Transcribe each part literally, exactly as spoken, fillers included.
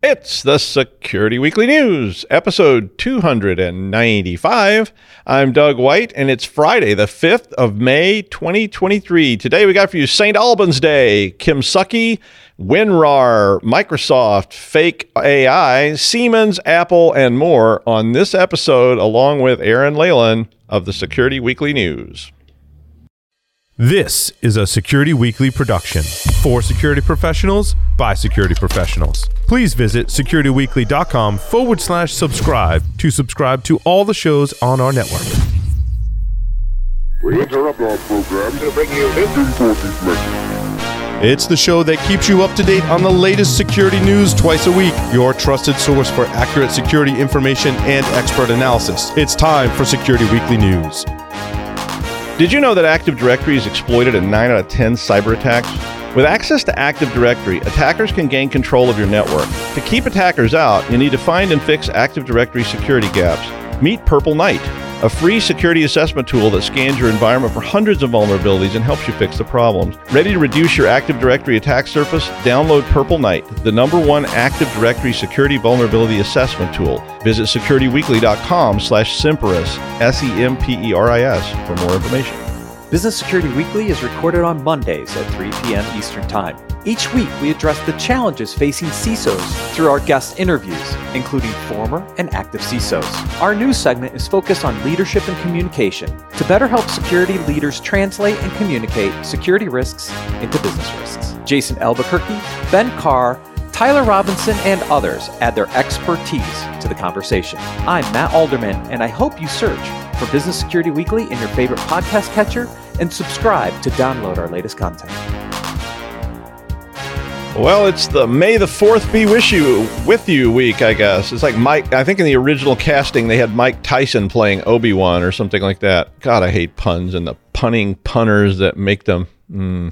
It's the Security Weekly News, episode two ninety-five. I'm Doug White, and it's Friday, the fifth of May, twenty twenty-three. Today we got for you Saint Albans Day, Kim Sukky, WinRAR, Microsoft, Fake A I, Siemens, Apple, and more on this episode, along with Aaron Leyland of the Security Weekly News. This is a Security Weekly production for security professionals by security professionals. Please visit securityweekly.com forward slash subscribe to subscribe to all the shows on our network. We interrupt our program to bring you this important message. It's the show that keeps you up to date on the latest security news twice a week. Your trusted source for accurate security information and expert analysis. It's time for Security Weekly News. Did you know that Active Directory is exploited in nine out of ten cyber attacks? With access to Active Directory, attackers can gain control of your network. To keep attackers out, you need to find and fix Active Directory security gaps. Meet Purple Knight, a free security assessment tool that scans your environment for hundreds of vulnerabilities and helps you fix the problems. Ready to reduce your Active Directory attack surface? Download Purple Knight, the number one Active Directory security vulnerability assessment tool. Visit securityweekly.com slash Semperis, S E M P E R I S, for more information. Business Security Weekly is recorded on Mondays at three p.m. Eastern Time. Each week, we address the challenges facing C I S Os through our guest interviews, including former and active C I S Os. Our news segment is focused on leadership and communication to better help security leaders translate and communicate security risks into business risks. Jason Albuquerque, Ben Carr, Tyler Robinson, and others add their expertise to the conversation. I'm Matt Alderman, and I hope you search for Business Security Weekly in your favorite podcast catcher and subscribe to download our latest content. Well, it's the May the fourth be wish you with you week, I guess. It's like Mike, I think in the original casting, they had Mike Tyson playing Obi-Wan or something like that. God, I hate puns and the punning punners that make them. Mm.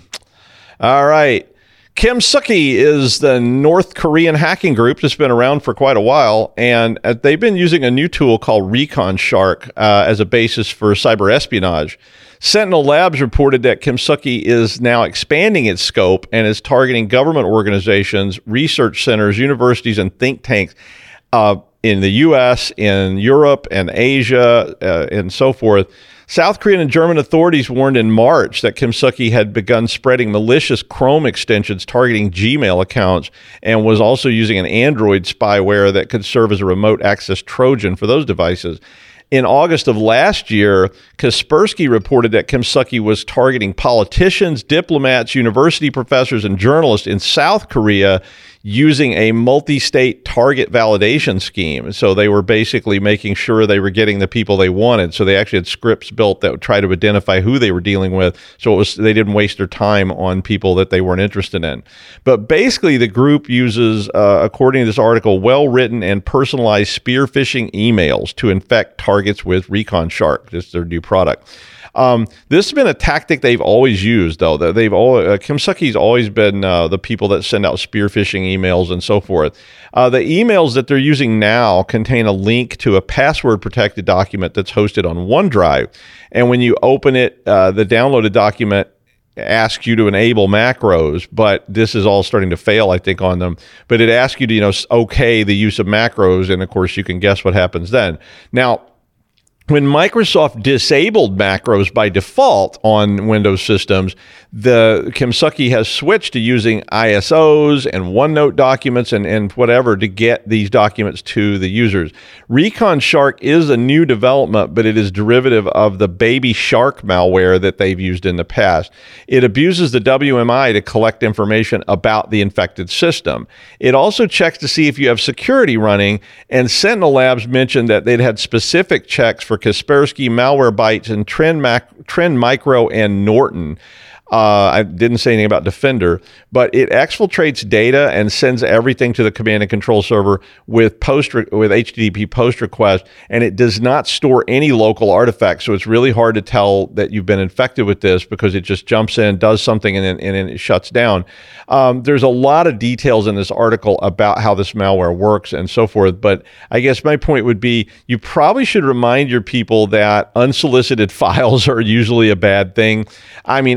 All right. Kim Sukky is the North Korean hacking group that's been around for quite a while, and they've been using a new tool called ReconShark uh, as a basis for cyber espionage. Sentinel Labs reported that Kim Sukky is now expanding its scope and is targeting government organizations, research centers, universities, and think tanks uh, in the U S, in Europe, and Asia, uh, and so forth. South Korean and German authorities warned in March that Kim Sukky had begun spreading malicious Chrome extensions targeting Gmail accounts and was also using an Android spyware that could serve as a remote access Trojan for those devices. In August of last year, Kaspersky reported that Kim Sukky was targeting politicians, diplomats, university professors, and journalists in South Korea using a multi-state target validation scheme. So they were basically making sure they were getting the people they wanted. So they actually had scripts built that would try to identify who they were dealing with. So it was they didn't waste their time on people that they weren't interested in. But basically, the group uses, uh, according to this article, well-written and personalized spear phishing emails to infect targets with ReconShark. This is their new product. Um, this has been a tactic they've always used, though. They've all uh, Kim Sukky's always been uh, the people that send out spear phishing emails and so forth. Uh, the emails that they're using now contain a link to a password-protected document that's hosted on OneDrive. And when you open it, uh, the downloaded document asks you to enable macros, but this is all starting to fail, I think, on them. But it asks you to, you know, okay the use of macros, and of course you can guess what happens then. Now, when Microsoft disabled macros by default on Windows systems, the Kim Sukky has switched to using I S Os and OneNote documents and, and whatever to get these documents to the users. ReconShark is a new development, but it is derivative of the Baby Shark malware that they've used in the past. It abuses the W M I to collect information about the infected system. It also checks to see if you have security running, and Sentinel Labs mentioned that they'd had specific checks for Kaspersky, Malwarebytes, and Trend, Mac- Trend Micro, and Norton. Uh, I didn't say anything about Defender, but it exfiltrates data and sends everything to the command and control server with post re- with H T T P post request, and it does not store any local artifacts. So it's really hard to tell that you've been infected with this because it just jumps in, does something, and then, and then it shuts down. Um, there's a lot of details in this article about how this malware works and so forth, but I guess my point would be you probably should remind your people that unsolicited files are usually a bad thing. I mean, I keep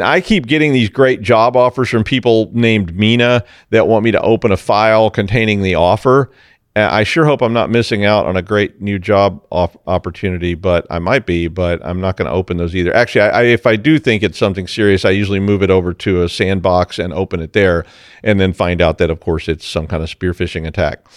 keep getting these great job offers from people named Mina that want me to open a file containing the offer. I sure hope I'm not missing out on a great new job off opportunity, but I might be, but I'm not going to open those either. Actually, I, I, if I do think it's something serious, I usually move it over to a sandbox and open it there, and then find out that, of course, it's some kind of spear phishing attack.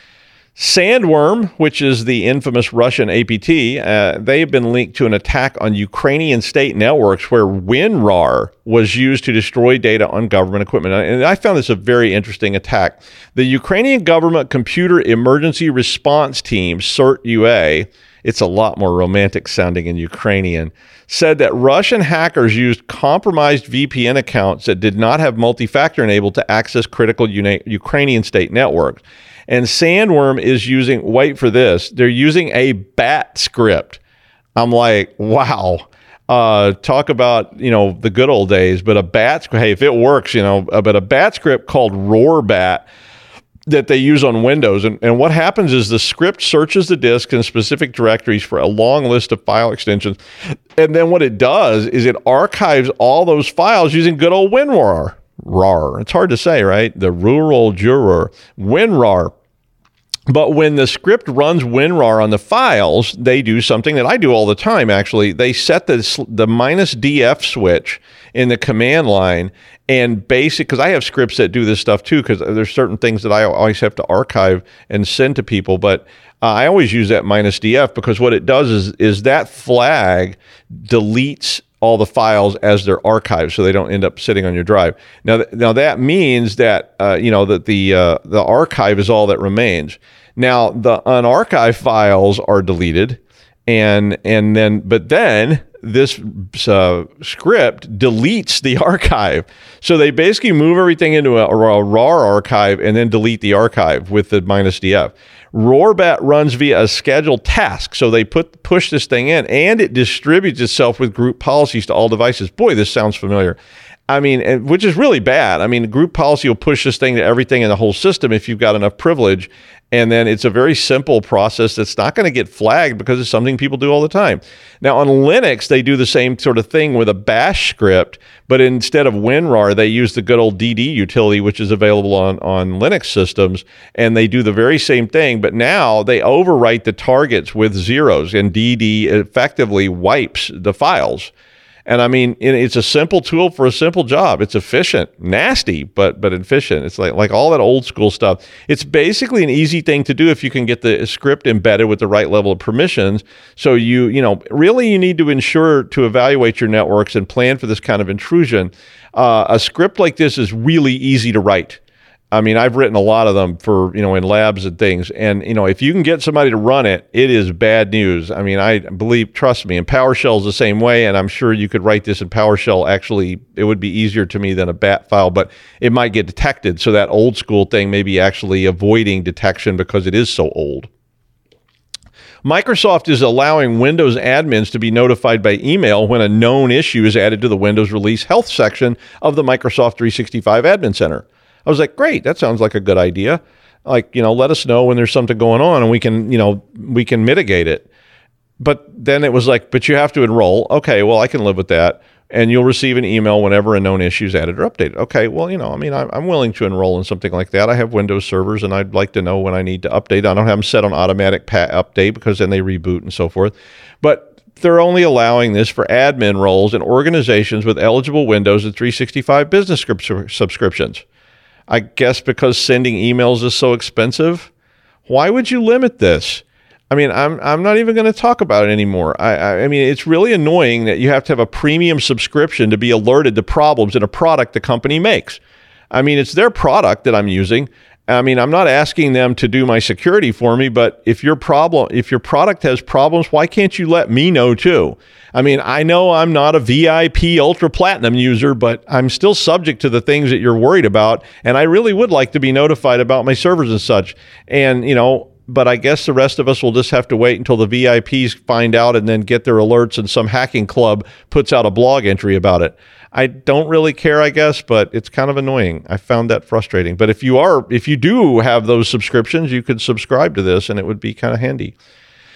Sandworm, which is the infamous Russian A P T, uh, they've been linked to an attack on Ukrainian state networks where WinRAR was used to destroy data on government equipment. And I found this a very interesting attack. The Ukrainian Government Computer Emergency Response Team, CERT-U-A, it's a lot more romantic sounding in Ukrainian, said that Russian hackers used compromised V P N accounts that did not have multi-factor enabled to access critical Uni- Ukrainian state networks. And Sandworm is using, wait for this, they're using a bat script. I'm like, wow. Uh, talk about, you know, the good old days, but a bat script, hey, if it works, you know, but a bat script called RoarBat that they use on Windows. And, and what happens is the script searches the disk in specific directories for a long list of file extensions. And then what it does is it archives all those files using good old WinRAR. RAR. It's hard to say, right? The rural juror. WinRAR. But when the script runs WinRAR on the files, they do something that I do all the time, actually. They set the, the minus D F switch in the command line, and basic, because I have scripts that do this stuff too, because there's certain things that I always have to archive and send to people, but uh, I always use that minus D F because what it does is, is that flag deletes all the files as they're archived, so they don't end up sitting on your drive. Now, th- now that means that uh, you know that the uh, the archive is all that remains. Now, the unarchived files are deleted, and and then but then this uh, script deletes the archive. So they basically move everything into a, a RAR archive and then delete the archive with the minus D F. RoarBat runs via a scheduled task. So they put push this thing in, and it distributes itself with group policies to all devices. Boy, this sounds familiar. I mean, which is really bad. I mean, group policy will push this thing to everything in the whole system if you've got enough privilege. And then it's a very simple process that's not going to get flagged because it's something people do all the time. Now, on Linux, they do the same sort of thing with a bash script, but instead of WinRAR, they use the good old D D utility, which is available on, on Linux systems, and they do the very same thing, but now they overwrite the targets with zeros, and D D effectively wipes the files. And I mean, it's a simple tool for a simple job. It's efficient, nasty, but but efficient. It's like like all that old school stuff. It's basically an easy thing to do if you can get the script embedded with the right level of permissions. So you you know really you need to ensure to evaluate your networks and plan for this kind of intrusion. Uh, a script like this is really easy to write. I mean, I've written a lot of them for, you know, in labs and things. And, you know, if you can get somebody to run it, it is bad news. I mean, I believe, trust me, and PowerShell is the same way. And I'm sure you could write this in PowerShell. Actually, it would be easier to me than a bat file, but it might get detected. So that old school thing may be actually avoiding detection because it is so old. Microsoft is allowing Windows admins to be notified by email when a known issue is added to the Windows Release Health section of the Microsoft three sixty-five Admin Center. I was like, great, that sounds like a good idea. Like, you know, let us know when there's something going on and we can, you know, we can mitigate it. But then it was like, but you have to enroll. Okay, well, I can live with that. And you'll receive an email whenever a known issue is added or updated. Okay, well, you know, I mean, I'm, I'm willing to enroll in something like that. I have Windows servers and I'd like to know when I need to update. I don't have them set on automatic pat update because then they reboot and so forth. But they're only allowing this for admin roles in organizations with eligible Windows and three sixty-five business subscriptions. I guess because sending emails is so expensive. Why would you limit this? I mean, I'm I'm not even going to talk about it anymore. I, I I mean, it's really annoying that you have to have a premium subscription to be alerted to problems in a product the company makes. I mean, it's their product that I'm using. I mean, I'm not asking them to do my security for me, but if your problem, if your product has problems, why can't you let me know too? I mean, I know I'm not a V I P Ultra Platinum user, but I'm still subject to the things that you're worried about. And I really would like to be notified about my servers and such. And, you know, but I guess the rest of us will just have to wait until the V I Ps find out and then get their alerts and some hacking club puts out a blog entry about it. I don't really care, I guess, but it's kind of annoying. I found that frustrating. But if you are, if you do have those subscriptions, you could subscribe to this and it would be kind of handy.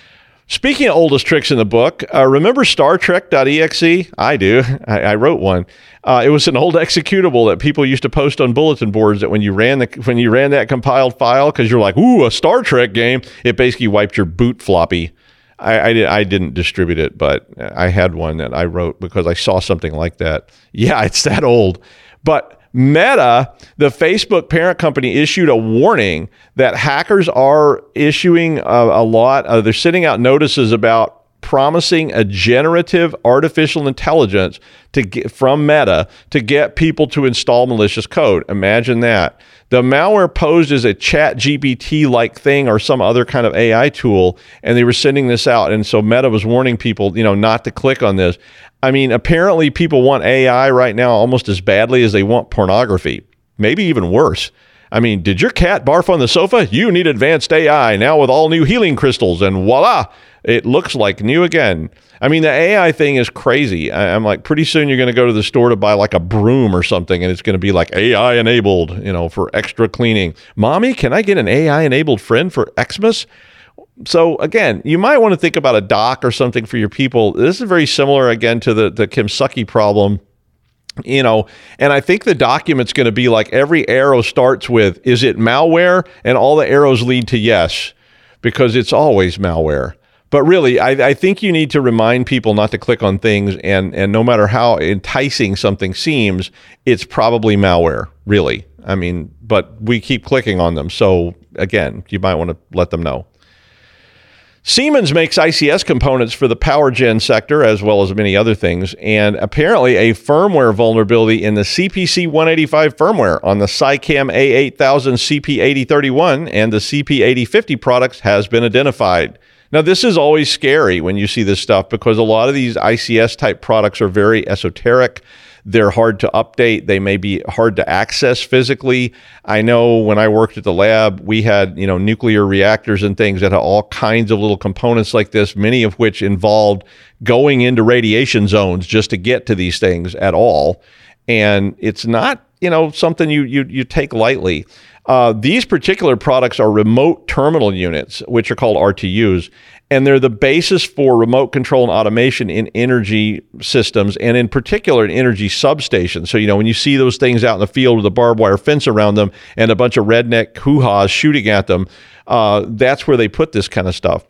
Speaking of oldest tricks in the book, uh, remember Star Trek dot E X E? I do. I, I wrote one. Uh, it was an old executable that people used to post on bulletin boards that when you ran the when you ran that compiled file, because you're like, ooh, a Star Trek game, it basically wiped your boot floppy. I, I, did, I didn't distribute it, but I had one that I wrote because I saw something like that. Yeah, it's that old. But Meta, the Facebook parent company, issued a warning that hackers are issuing a, a lot. Uh, they're sending out notices about promising a generative artificial intelligence to get, from Meta to get people to install malicious code. Imagine that. The malware posed as a Chat G P T-like thing or some other kind of A I tool, and they were sending this out. And so Meta was warning people, you know, not to click on this. I mean, apparently people want A I right now almost as badly as they want pornography, maybe even worse. I mean, did your cat barf on the sofa? You need advanced A I now with all new healing crystals, and voila, it looks like new again. I mean, the A I thing is crazy. I, I'm like, pretty soon you're going to go to the store to buy like a broom or something, and it's going to be like A I enabled, you know, for extra cleaning. Mommy, can I get an A I enabled friend for Xmas? So again, you might want to think about a doc or something for your people. This is very similar again to the, the Kim Psaki problem. You know, and I think the document's going to be like every arrow starts with, is it malware? And all the arrows lead to yes, because it's always malware. But really, I, I think you need to remind people not to click on things, and, and no matter how enticing something seems, it's probably malware, really. I mean, but we keep clicking on them. So again, you might want to let them know. Siemens makes I C S components for the power gen sector, as well as many other things, and apparently a firmware vulnerability in the C P C one eighty-five firmware on the SciCam A eight thousand C P eighty thirty-one and the C P eighty fifty products has been identified. Now, this is always scary when you see this stuff because a lot of these I C S type products are very esoteric. They're hard to update. They may be hard to access physically. I know when I worked at the lab, we had, you know, nuclear reactors and things that had all kinds of little components like this, many of which involved going into radiation zones just to get to these things at all. And it's not, you know, something you you you take lightly. Uh, these particular products are remote terminal units, which are called R T Us, and they're the basis for remote control and automation in energy systems, and in particular in energy substations. So, you know, when you see those things out in the field with a barbed wire fence around them and a bunch of redneck hoo-haws shooting at them, uh, that's where they put this kind of stuff.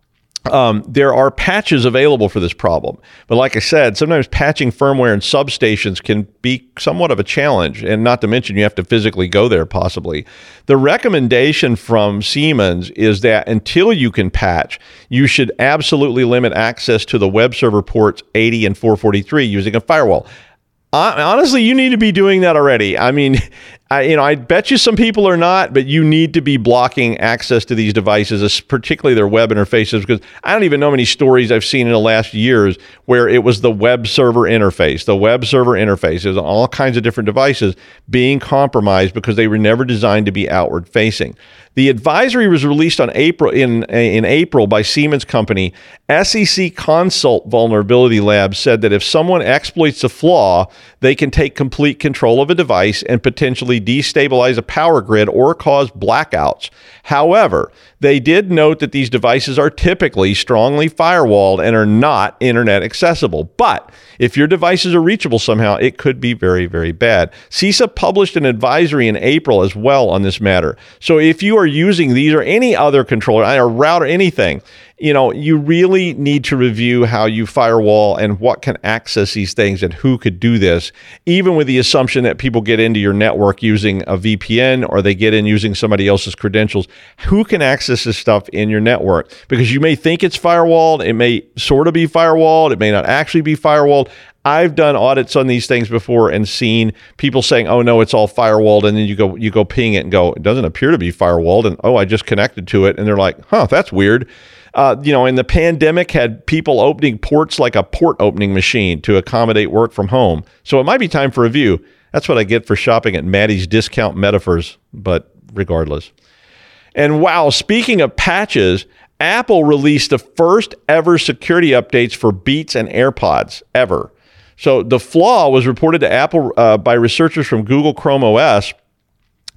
Um, there are patches available for this problem. But like I said, sometimes patching firmware in substations can be somewhat of a challenge, and not to mention you have to physically go there possibly. The recommendation from Siemens is that until you can patch, you should absolutely limit access to the web server ports eighty and four forty-three using a firewall. Uh, honestly, you need to be doing that already. I mean, I, you know, I bet you some people are not, but you need to be blocking access to these devices, particularly their web interfaces, because I don't even know many stories I've seen in the last years where it was the web server interface, the web server interface is all kinds of different devices being compromised because they were never designed to be outward facing. The advisory was released on April in in April by Siemens company. S E C Consult Vulnerability Lab said that if someone exploits a flaw, they can take complete control of a device and potentially destabilize a power grid or cause blackouts. However, they did note that these devices are typically strongly firewalled and are not internet accessible. But if your devices are reachable somehow, it could be very, very bad. CISA published an advisory in April as well on this matter. So if you are using these or any other controller, or router, anything, you know, you really need to review how you firewall and what can access these things and who could do this, even with the assumption that people get into your network using a V P N or they get in using somebody else's credentials. Who can access this stuff in your network? Because you may think it's firewalled, it may sort of be firewalled, it may not actually be firewalled. I've done audits on these things before and seen people saying, oh, no, it's all firewalled. And then you go you go ping it and go, it doesn't appear to be firewalled. And, oh, I just connected to it. And they're like, huh, that's weird. Uh, you know, and the pandemic had people opening ports like a port opening machine to accommodate work from home. So it might be time for review. That's what I get for shopping at Maddie's Discount Metaphors, but regardless. And wow, speaking of patches, Apple released the first ever security updates for Beats and AirPods ever. So the flaw was reported to Apple uh, by researchers from Google Chrome O S.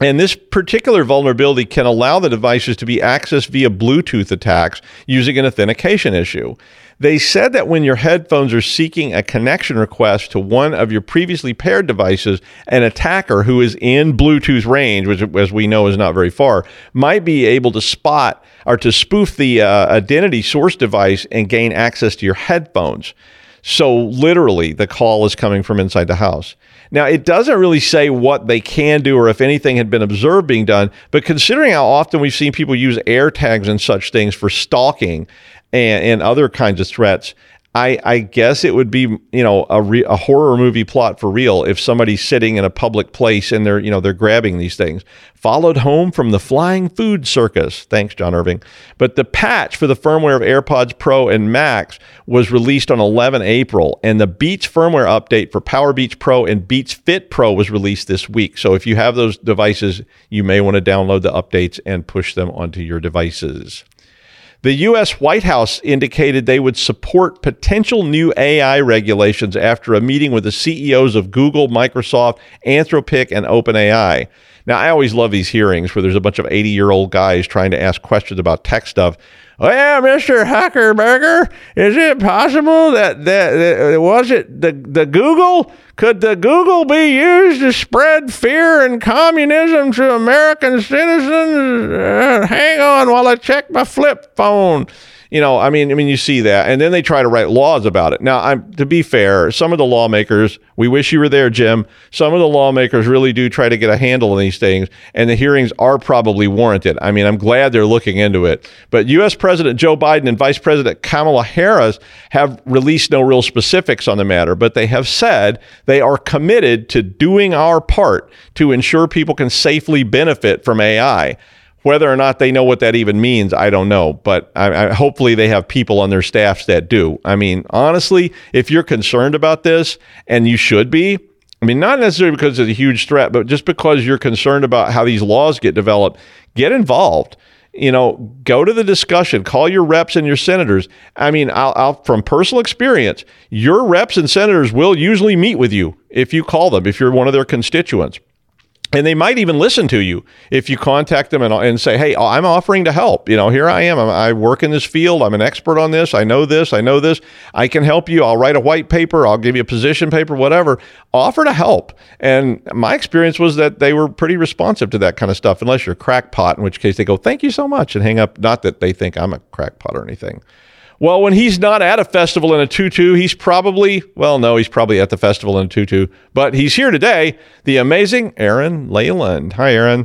And this particular vulnerability can allow the devices to be accessed via Bluetooth attacks using an authentication issue. They said that when your headphones are seeking a connection request to one of your previously paired devices, an attacker who is in Bluetooth range, which as we know is not very far, might be able to spot or to spoof the uh, identity source device and gain access to your headphones. So literally, the call is coming from inside the house. Now, it doesn't really say what they can do or if anything had been observed being done, but considering how often we've seen people use AirTags and such things for stalking and, and other kinds of threats, I, I guess it would be, you know, a, re, a horror movie plot for real if somebody's sitting in a public place and they're, you know, they're grabbing these things. Followed home from the flying food circus. Thanks, John Irving. But the patch for the firmware of AirPods Pro and Max was released on eleven April, and the Beats firmware update for Power Beats Pro and Beats Fit Pro was released this week. So if you have those devices, you may want to download the updates and push them onto your devices. The U S White House indicated they would support potential new A I regulations after a meeting with the C E Os of Google, Microsoft, Anthropic, and OpenAI. Now, I always love these hearings where there's a bunch of eighty-year-old guys trying to ask questions about tech stuff. Oh, yeah, Mister Huckerberger, is it possible that, that, that was it the, the Google? Could the Google be used to spread fear and communism to American citizens? Uh, hang on while I check my flip phone. You know, I mean, I mean, you see that, and then they try to write laws about it. Now, I'm, to be fair, some of the lawmakers, we wish you were there, Jim. Some of the lawmakers really do try to get a handle on these things, and the hearings are probably warranted. I mean, I'm glad they're looking into it. But U S President Joe Biden and Vice President Kamala Harris have released no real specifics on the matter, but they have said they are committed to doing our part to ensure people can safely benefit from A I. Whether or not they know what that even means, I don't know. But I, I, hopefully they have people on their staffs that do. I mean, honestly, if you're concerned about this, and you should be, I mean, not necessarily because it's a huge threat, but just because you're concerned about how these laws get developed, get involved. You know, go to the discussion, call your reps and your senators. I mean, I'll, I'll, from personal experience, your reps and senators will usually meet with you if you call them, if you're one of their constituents. And they might even listen to you if you contact them and, and say, hey, I'm offering to help. You know, here I am. I'm, I work in this field. I'm an expert on this. I know this. I know this. I can help you. I'll write a white paper. I'll give you a position paper, whatever. Offer to help. And my experience was that they were pretty responsive to that kind of stuff, unless you're a crackpot, in which case they go, thank you so much, and hang up. Not that they think I'm a crackpot or anything. Well, when he's not at a festival in a tutu, he's probably, well, no, he's probably at the festival in a tutu, but he's here today, the amazing Aaron Leyland. Hi, Aaron.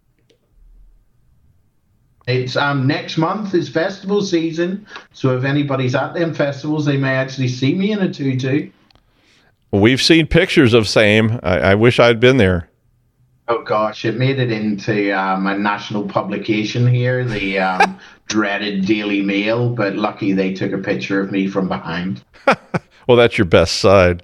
It's um next month is festival season, so if anybody's at them festivals, they may actually see me in a tutu. We've seen pictures of same. I, I wish I'd been there. Oh gosh, it made it into um, a national publication here, the um, dreaded Daily Mail, but lucky they took a picture of me from behind. Well, that's your best side.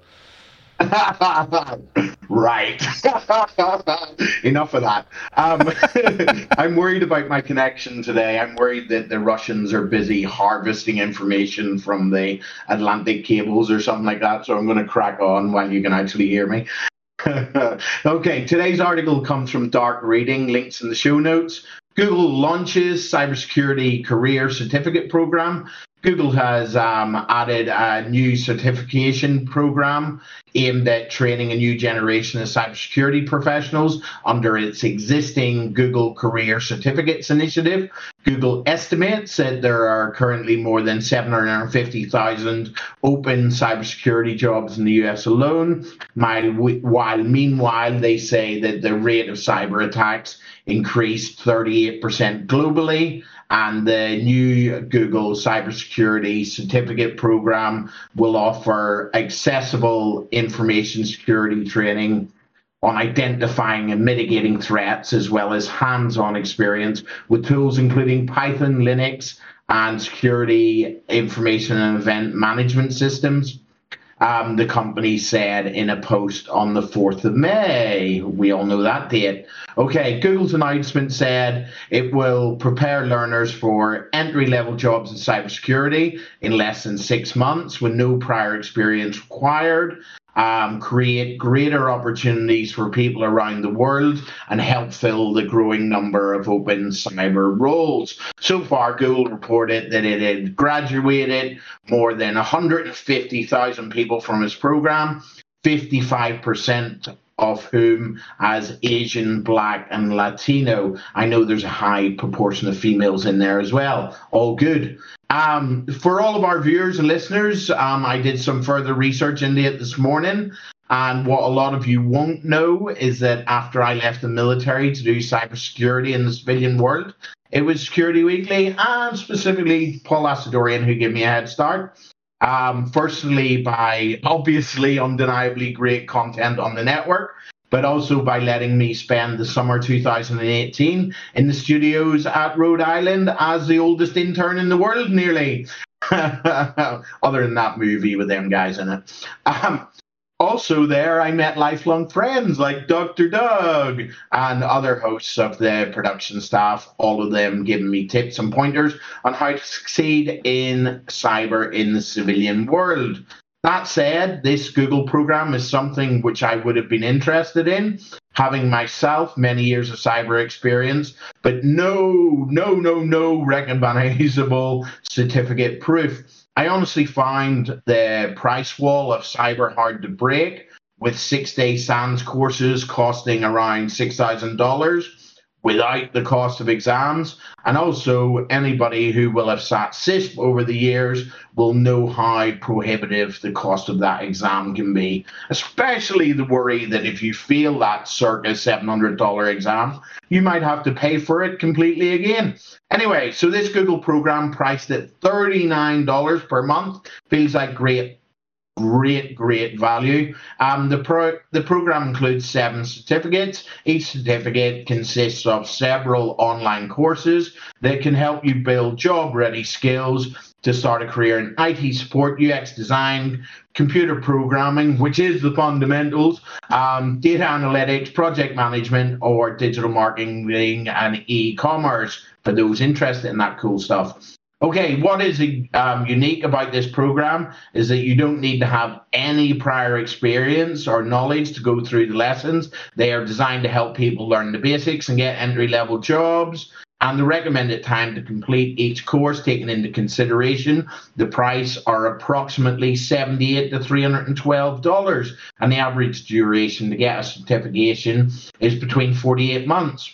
Right. Enough of that. Um, I'm worried about my connection today. I'm worried that the Russians are busy harvesting information from the Atlantic cables or something like that, so I'm going to crack on while you can actually hear me. Okay, today's article comes from Dark Reading, links in the show notes. Google launches cybersecurity career certificate program. Google has um, added a new certification program aimed at training a new generation of cybersecurity professionals under its existing Google Career Certificates initiative. Google estimates that there are currently more than seven hundred fifty thousand open cybersecurity jobs in the U S alone, while meanwhile they say that the rate of cyber attacks increased thirty-eight percent globally. And the new Google Cybersecurity Certificate Program will offer accessible information security training on identifying and mitigating threats, as well as hands-on experience with tools including Python, Linux, and security information and event management systems. Um, the company said in a post on the fourth of May. We all know that date. Okay, Google's announcement said it will prepare learners for entry-level jobs in cybersecurity in less than six months with no prior experience required. um, create greater opportunities for people around the world, and help fill the growing number of open cyber roles. So far, Google reported that it had graduated more than one hundred fifty thousand people from its program, fifty-five percent of whom as Asian, Black, and Latino. I know there's a high proportion of females in there as well. All good. Um, for all of our viewers and listeners, um, I did some further research into it this morning. And what a lot of you won't know is that after I left the military to do cybersecurity in the civilian world, it was Security Weekly and specifically Paul Asadoorian who gave me a head start. Um, firstly, by obviously undeniably great content on the network, but also by letting me spend the summer two thousand eighteen in the studios at Rhode Island as the oldest intern in the world, nearly. Other than that movie with them guys in it. Um, Also there, I met lifelong friends like Doctor Doug and other hosts of the production staff, all of them giving me tips and pointers on how to succeed in cyber in the civilian world. That said, this Google program is something which I would have been interested in, having myself many years of cyber experience, but no, no, no, no recognizable certificate proof. I honestly find the price wall of cyber hard to break, with six-day SANS courses costing around six thousand dollars without the cost of exams. And also, anybody who will have sat CISP over the years will know how prohibitive the cost of that exam can be, especially the worry that if you fail that circa seven hundred dollars exam, you might have to pay for it completely again. Anyway, so this Google program priced at thirty-nine dollars per month feels like great, great, great value. Um, the, pro the program includes seven certificates. Each certificate consists of several online courses that can help you build job-ready skills to start a career in I T support, U X design, computer programming, which is the fundamentals, um, data analytics, project management, or digital marketing and e-commerce for those interested in that cool stuff. Okay, what is um, unique about this program is that you don't need to have any prior experience or knowledge to go through the lessons. They are designed to help people learn the basics and get entry-level jobs. And the recommended time to complete each course, taken into consideration the price, are approximately seventy-eight to three hundred twelve dollars. And the average duration to get a certification is between forty-eight months.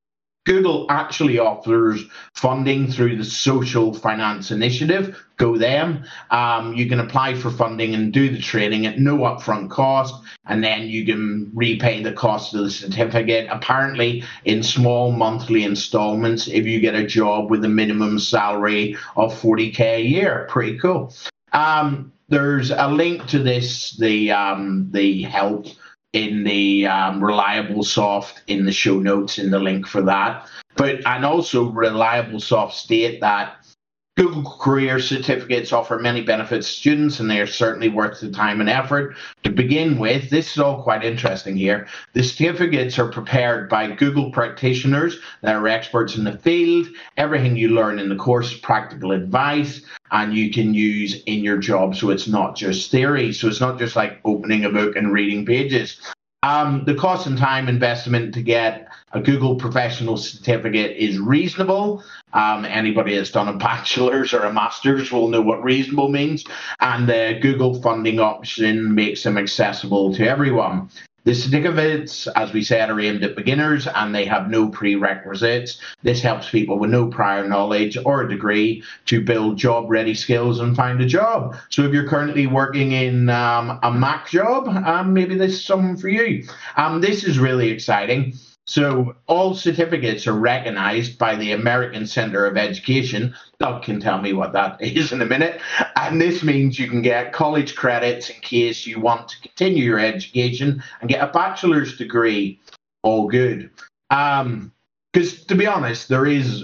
Google actually offers funding through the Social Finance Initiative. Go them. Um, you can apply for funding and do the training at no upfront cost, and then you can repay the cost of the certificate, apparently in small monthly installments if you get a job with a minimum salary of forty K a year. Pretty cool. Um, there's a link to this, the, um, the help in the um, Reliable Soft in the show notes, in the link for that. But and also Reliable Soft state that Google Career Certificates offer many benefits to students, and they are certainly worth the time and effort. To begin with, this is all quite interesting here. The certificates are prepared by Google practitioners that are experts in the field. Everything you learn in the course is practical advice, and you can use in your job, so it's not just theory. So it's not just like opening a book and reading pages. Um, the cost and time investment to get a Google Professional Certificate is reasonable. Um, anybody that's done a bachelor's or a master's will know what reasonable means. And the Google funding option makes them accessible to everyone. The certificates, as we said, are aimed at beginners, and they have no prerequisites. This helps people with no prior knowledge or a degree to build job-ready skills and find a job. So if you're currently working in um, a Mac job, um, maybe this is something for you. Um, this is really exciting. So all certificates are recognized by the American Center of Education. Doug can tell me what that is in a minute. And this means you can get college credits in case you want to continue your education and get a bachelor's degree. All good. Um, because to be honest, there is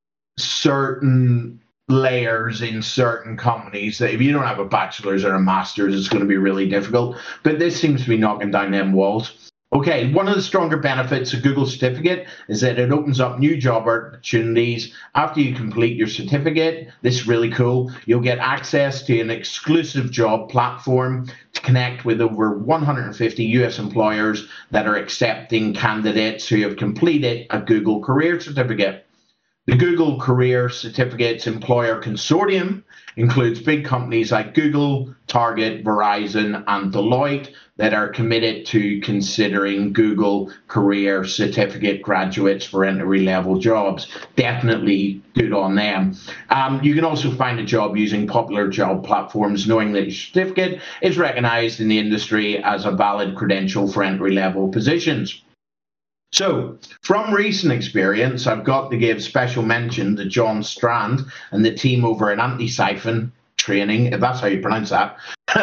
certain layers in certain companies that if you don't have a bachelor's or a master's, it's going to be really difficult. But this seems to be knocking down them walls. Okay, one of the stronger benefits of Google Certificate is that it opens up new job opportunities. After you complete your certificate, this is really cool. You'll get access to an exclusive job platform to connect with over one hundred fifty U S employers that are accepting candidates who have completed a Google Career Certificate. The Google Career Certificates Employer Consortium includes big companies like Google, Target, Verizon, and Deloitte that are committed to considering Google Career Certificate graduates for entry-level jobs. Definitely good on them. Um, you can also find a job using popular job platforms, knowing that your certificate is recognized in the industry as a valid credential for entry-level positions. So, from recent experience, I've got to give special mention to John Strand and the team over at Anti-Siphon Training, if that's how you pronounce that,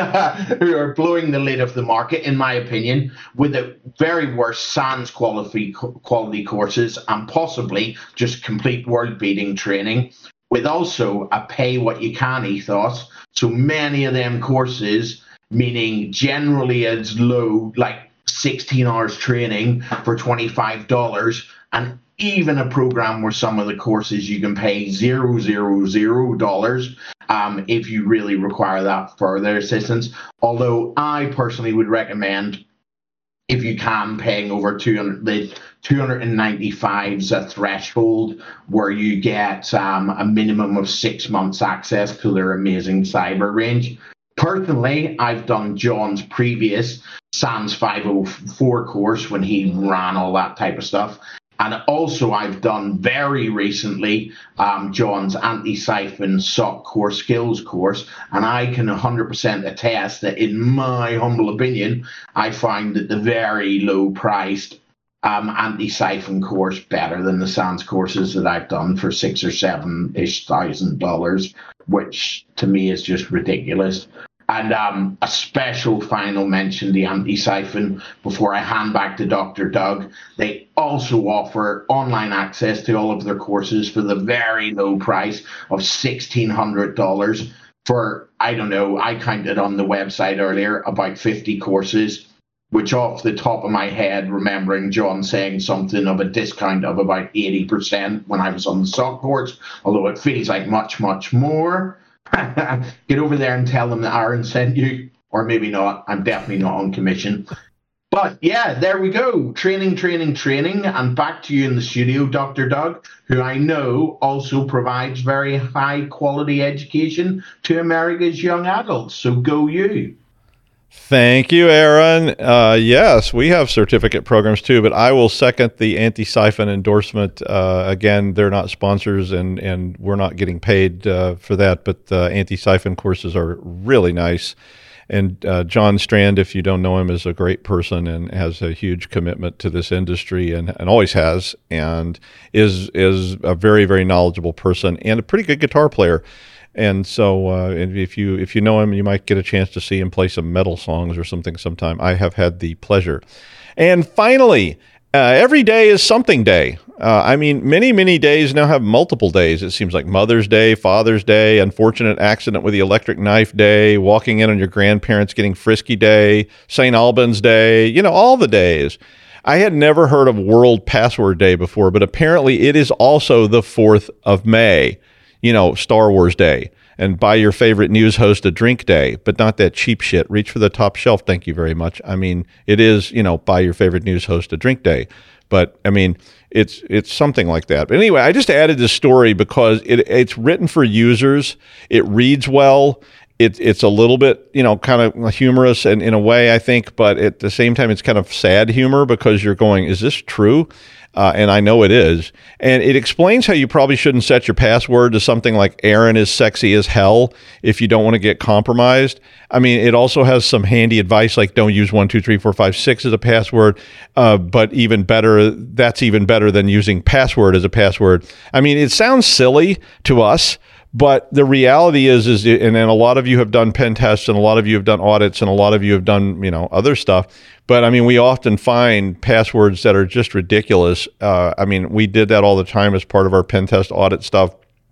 who are blowing the lid off the market, in my opinion, with the very worst SANS quality, quality courses and possibly just complete world-beating training, with also a pay-what-you-can ethos. So many of them courses, meaning generally as low, like sixteen hours training for twenty-five dollars, and even a program where some of the courses you can pay zero, zero, zero dollars um, if you really require that further assistance. Although I personally would recommend, if you can, paying over two hundred, the two hundred ninety-five is a threshold where you get um, a minimum of six months access to their amazing cyber range. Personally, I've done John's previous SANS five oh four course when he ran all that type of stuff. And also I've done very recently um, John's Anti-Siphon S O C Core Skills course. And I can one hundred percent attest that, in my humble opinion, I find that the very low priced um, Anti-Siphon course better than the SANS courses that I've done for six or seven-ish thousand dollars, which to me is just ridiculous. And um, a special final mention, the Anti-Siphon, before I hand back to Doctor Doug. They also offer online access to all of their courses for the very low price of sixteen hundred dollars for, I don't know, I counted on the website earlier, about fifty courses, which off the top of my head, remembering John saying something of a discount of about eighty percent when I was on the S O C course, although it feels like much, much more. Get over there and tell them that Aaron sent you, or maybe not. I'm definitely not on commission. But yeah, there we go. Training, training, training. And back to you in the studio, Doctor Doug, who I know also provides very high quality education to America's young adults. So go you. Thank you, Aaron. Uh, yes, we have certificate programs too, but I will second the Anti-Siphon endorsement. Uh, again, they're not sponsors, and, and we're not getting paid uh, for that, but uh, Anti-Siphon courses are really nice. And uh, John Strand, if you don't know him, is a great person and has a huge commitment to this industry, and, and always has, and is is a very, very knowledgeable person and a pretty good guitar player. And so uh, if you if you know him, you might get a chance to see him play some metal songs or something sometime. I have had the pleasure. And finally, uh, every day is something day. Uh, I mean, many, many days now have multiple days. It seems like Mother's Day, Father's Day, unfortunate accident with the electric knife day, walking in on your grandparents getting frisky day, Saint Albans Day, you know, all the days. I had never heard of World Password Day before, but apparently it is also the fourth of May. You know, Star Wars Day, and buy your favorite news host a drink day, but not that cheap shit. Reach for the top shelf. Thank you very much. I mean, it is, you know, buy your favorite news host a drink day, but I mean, it's it's something like that. But anyway, I just added this story because it it's written for users. It reads well. It, it's a little bit, you know, kind of humorous and in a way, I think, but at the same time, it's kind of sad humor because you're going, is this true? Uh, and I know it is. And it explains how you probably shouldn't set your password to something like Aaron is sexy as hell if you don't want to get compromised. I mean, it also has some handy advice like don't use one, two, three, four, five, six as a password. Uh, but even better, that's even better than using password as a password. I mean, it sounds silly to us, but the reality is, is, and then a lot of you have done pen tests, and a lot of you have done audits, and a lot of you have done, you know, other stuff. But I mean, we often find passwords that are just ridiculous. Uh, I mean, we did that all the time as part of our pen test audit stuff.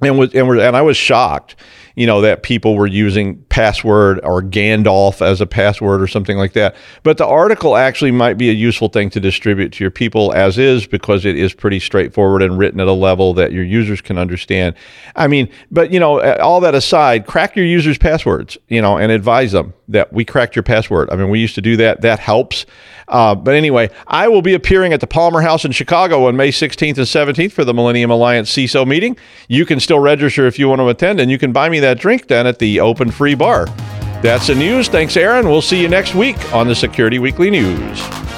and was and, were, and I was shocked, you know, that people were using password or Gandalf as a password or something like that. But the article actually might be a useful thing to distribute to your people as is, because it is pretty straightforward and written at a level that your users can understand. I mean, but, you know, all that aside, crack your users' passwords, you know, and advise them that we cracked your password. I mean, we used to do that. That helps. Uh, but anyway, I will be appearing at the Palmer House in Chicago on May sixteenth and seventeenth for the Millennium Alliance C I S O meeting. You can still register if you want to attend, and you can buy me that drink then at the open free bar. That's the news. Thanks, Aaron. We'll see you next week on the Security Weekly News.